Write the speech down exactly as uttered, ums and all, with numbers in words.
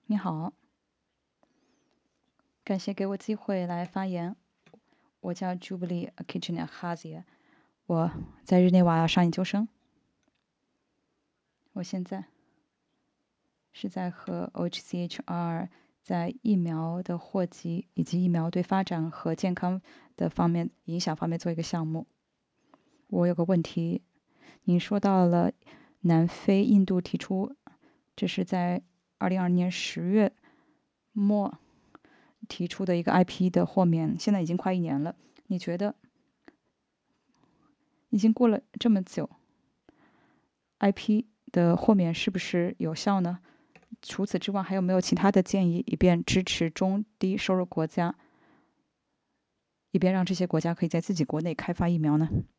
你好，感谢给我机会来发言。我叫 Jubilee Kitchener Hazia，我在日内瓦上研究生。我现在是在和 O H C H R 在疫苗的货集以及疫苗对发展和健康的方面影响方面做一个项目。我有个问题，您说到了南非、印度提出，这是在二零二零年十月末提出的一个 I P 的豁免，现在已经快一年了。你觉得已经过了这么久，I P 的豁免是不是有效呢？除此之外，还有没有其他的建议，以便支持中低收入国家，以便让这些国家可以在自己国内开发疫苗呢？